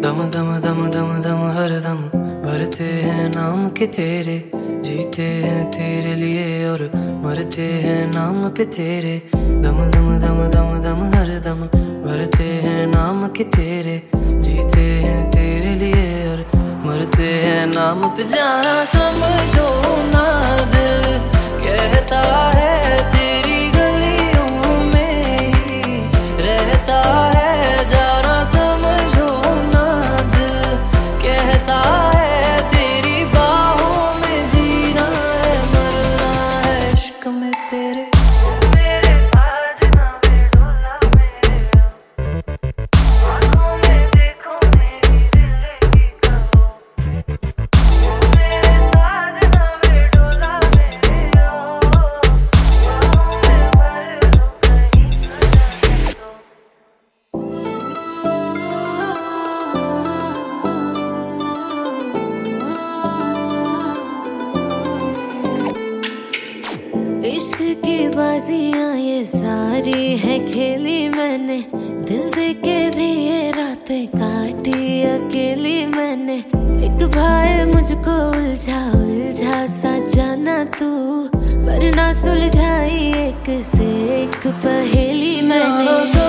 दम दम दम दम दम हर दम भरते हैं नाम के तेरे, जीते हैं तेरे लिए और मरते हैं नाम पे तेरे। दम दम दम दम दम हर दम भरते हैं नाम के तेरे, जीते हैं तेरे लिए और मरते हैं नाम पे। जाना समझो ना दिल कहता है तेरी गलियों में ही रहता है। जाना समझो ना दिल कहता है तेरी बाहों में जीना है, मरना है इश्क में तेरे। इश्क की बाजियां ये सारी है खेली मैंने, दिल दे के भी ये रातें काटी अकेली मैंने। एक भाई मुझको उलझा उलझा सा जाना तू, वरना सुलझाई एक से एक पहेली मैंने।